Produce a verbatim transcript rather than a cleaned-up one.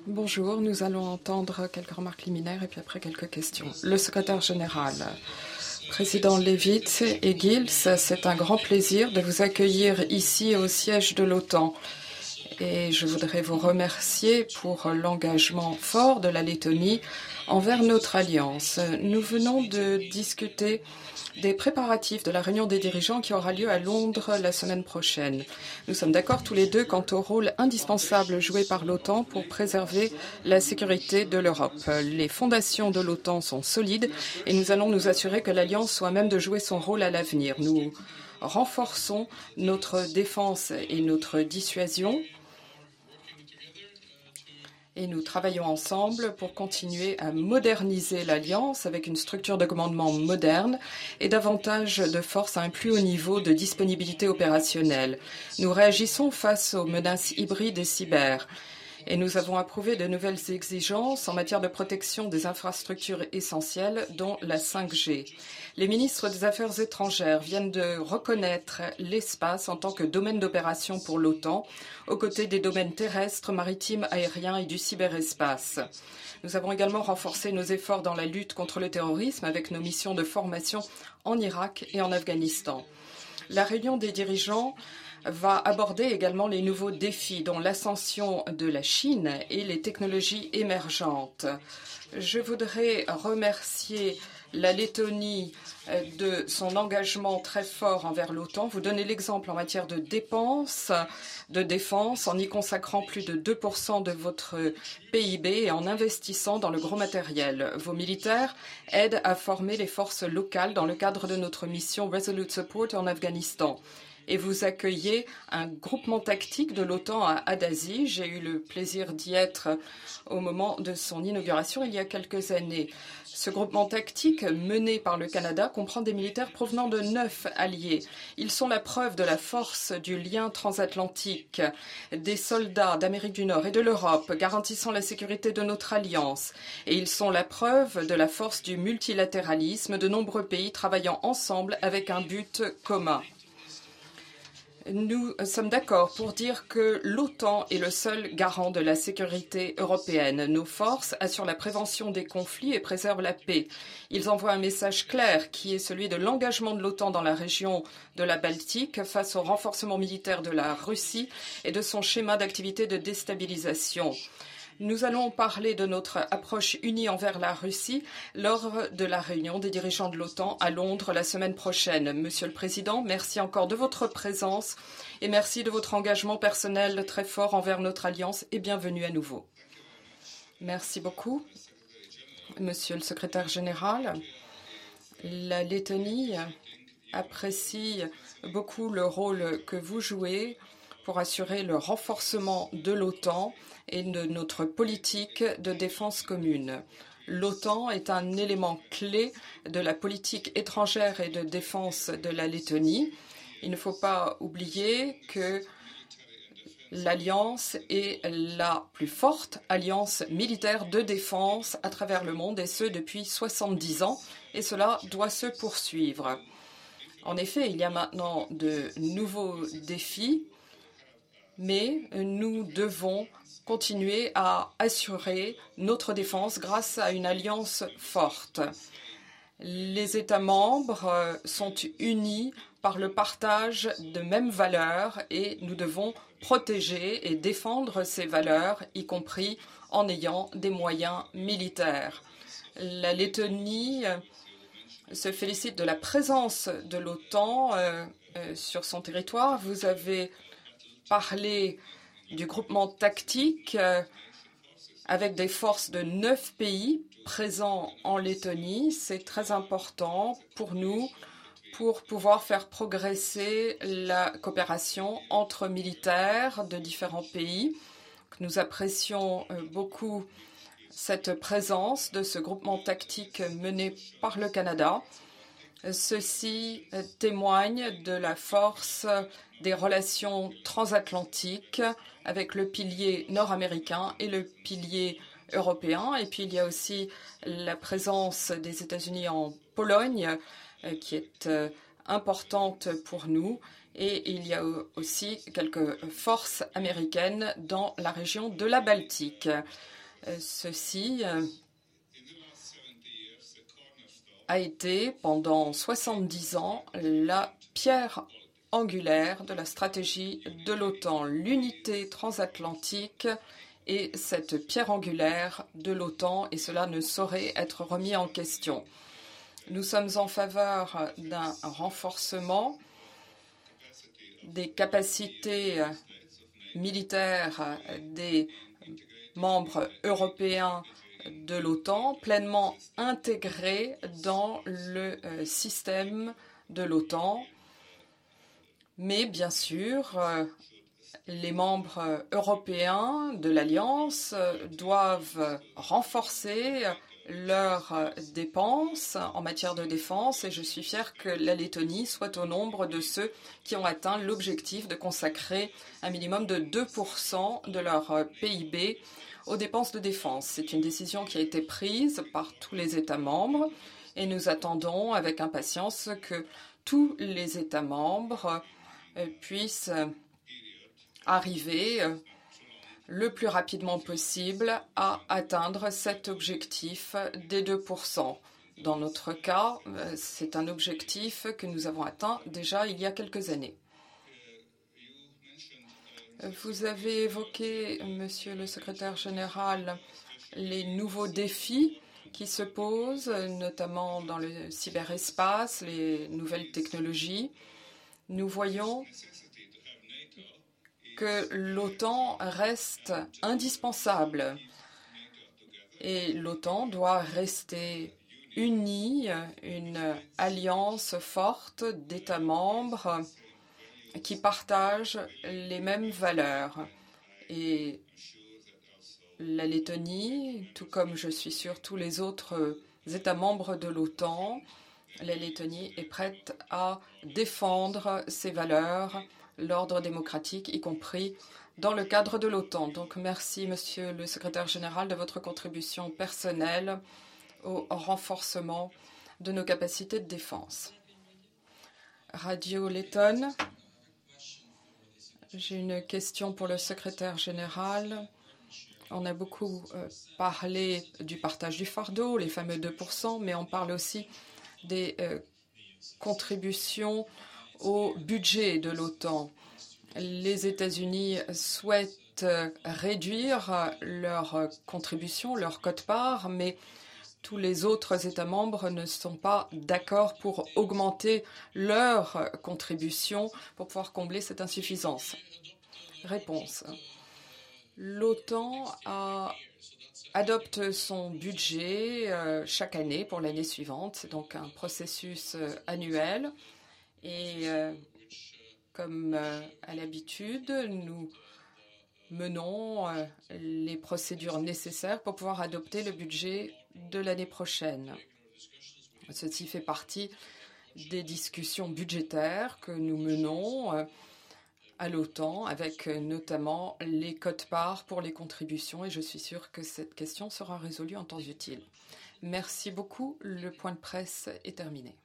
Bonjour, nous allons entendre quelques remarques liminaires et puis après quelques questions. Le secrétaire général, président Levitz et Gils, c'est un grand plaisir de vous accueillir ici au siège de l'OTAN. Et je voudrais vous remercier pour l'engagement fort de la Lettonie envers notre alliance. Nous venons de discuter des préparatifs de la réunion des dirigeants qui aura lieu à Londres la semaine prochaine. Nous sommes d'accord tous les deux quant au rôle indispensable joué par l'OTAN pour préserver la sécurité de l'Europe. Les fondations de l'OTAN sont solides et nous allons nous assurer que l'Alliance soit à même de jouer son rôle à l'avenir. Nous renforçons notre défense et notre dissuasion. Et nous travaillons ensemble pour continuer à moderniser l'Alliance avec une structure de commandement moderne et davantage de force à un plus haut niveau de disponibilité opérationnelle. Nous réagissons face aux menaces hybrides et cyber. Et nous avons approuvé de nouvelles exigences en matière de protection des infrastructures essentielles, dont la cinq G. Les ministres des Affaires étrangères viennent de reconnaître l'espace en tant que domaine d'opération pour l'OTAN, aux côtés des domaines terrestres, maritimes, aériens et du cyberespace. Nous avons également renforcé nos efforts dans la lutte contre le terrorisme avec nos missions de formation en Irak et en Afghanistan. La réunion des dirigeants va aborder également les nouveaux défis, dont l'ascension de la Chine et les technologies émergentes. Je voudrais remercier la Lettonie de son engagement très fort envers l'OTAN. Vous donnez l'exemple en matière de dépenses de défense en y consacrant plus de deux pour cent de votre P I B et en investissant dans le gros matériel. Vos militaires aident à former les forces locales dans le cadre de notre mission Resolute Support en Afghanistan. Et vous accueillez un groupement tactique de l'OTAN à Adazi. J'ai eu le plaisir d'y être au moment de son inauguration il y a quelques années. Ce groupement tactique mené par le Canada comprend des militaires provenant de neuf alliés. Ils sont la preuve de la force du lien transatlantique, des soldats d'Amérique du Nord et de l'Europe garantissant la sécurité de notre alliance. Et ils sont la preuve de la force du multilatéralisme, de nombreux pays travaillant ensemble avec un but commun. Nous sommes d'accord pour dire que l'OTAN est le seul garant de la sécurité européenne. Nos forces assurent la prévention des conflits et préservent la paix. Ils envoient un message clair qui est celui de l'engagement de l'OTAN dans la région de la Baltique face au renforcement militaire de la Russie et de son schéma d'activité de déstabilisation. Nous allons parler de notre approche unie envers la Russie lors de la réunion des dirigeants de l'OTAN à Londres la semaine prochaine. Monsieur le Président, merci encore de votre présence et merci de votre engagement personnel très fort envers notre alliance et bienvenue à nouveau. Merci beaucoup, Monsieur le Secrétaire général. La Lettonie apprécie beaucoup le rôle que vous jouez pour assurer le renforcement de l'OTAN et de notre politique de défense commune. L'OTAN est un élément clé de la politique étrangère et de défense de la Lettonie. Il ne faut pas oublier que l'Alliance est la plus forte alliance militaire de défense à travers le monde, et ce depuis soixante-dix ans, et cela doit se poursuivre. En effet, il y a maintenant de nouveaux défis, mais nous devons continuer à assurer notre défense grâce à une alliance forte. Les États membres sont unis par le partage de mêmes valeurs et nous devons protéger et défendre ces valeurs, y compris en ayant des moyens militaires. La Lettonie se félicite de la présence de l'OTAN euh, euh, sur son territoire. Vous avez parlé du groupement tactique euh, avec des forces de neuf pays présents en Lettonie. C'est très important pour nous pour pouvoir faire progresser la coopération entre militaires de différents pays. Nous apprécions euh, beaucoup cette présence de ce groupement tactique mené par le Canada. Ceci témoigne de la force des relations transatlantiques avec le pilier nord-américain et le pilier européen. Et puis il y a aussi la présence des États-Unis en Pologne qui est importante pour nous. Et il y a aussi quelques forces américaines dans la région de la Baltique. Ceci a été, pendant soixante-dix ans, la pierre angulaire de la stratégie de l'OTAN, l'unité transatlantique est cette pierre angulaire de l'OTAN et cela ne saurait être remis en question. Nous sommes en faveur d'un renforcement des capacités militaires des membres européens de l'OTAN, pleinement intégrés dans le système de l'OTAN. Mais bien sûr, les membres européens de l'Alliance doivent renforcer leurs dépenses en matière de défense et je suis fière que la Lettonie soit au nombre de ceux qui ont atteint l'objectif de consacrer un minimum de deux pour cent de leur P I B aux dépenses de défense. C'est une décision qui a été prise par tous les États membres et nous attendons avec impatience que tous les États membres puissent arriver le plus rapidement possible à atteindre cet objectif des deux pour cent. Dans notre cas, c'est un objectif que nous avons atteint déjà il y a quelques années. Vous avez évoqué, Monsieur le Secrétaire général, les nouveaux défis qui se posent, notamment dans le cyberespace, les nouvelles technologies. Nous voyons que l'OTAN reste indispensable et l'OTAN doit rester unie, une alliance forte d'États membres qui partagent les mêmes valeurs. Et la Lettonie, tout comme je suis sûr tous les autres États membres de l'OTAN, la Lettonie est prête à défendre ses valeurs, l'ordre démocratique, y compris dans le cadre de l'OTAN. Donc merci, Monsieur le Secrétaire général, de votre contribution personnelle au renforcement de nos capacités de défense. Radio Letton, j'ai une question pour le Secrétaire général. On a beaucoup euh, parlé du partage du fardeau, les fameux deux pour cent, mais on parle aussi des euh, contributions au budget de l'OTAN. Les États-Unis souhaitent réduire leur contribution, leur quote-part, mais tous les autres États membres ne sont pas d'accord pour augmenter leur contribution pour pouvoir combler cette insuffisance. Réponse. L'OTAN a adopte son budget euh, chaque année pour l'année suivante. C'est donc un processus euh, annuel. Et euh, comme euh, à l'habitude, nous menons euh, les procédures nécessaires pour pouvoir adopter le budget de l'année prochaine. Ceci fait partie des discussions budgétaires que nous menons euh, à l'OTAN, avec notamment les quotes-parts pour les contributions, et je suis sûre que cette question sera résolue en temps utile. Merci beaucoup. Le point de presse est terminé.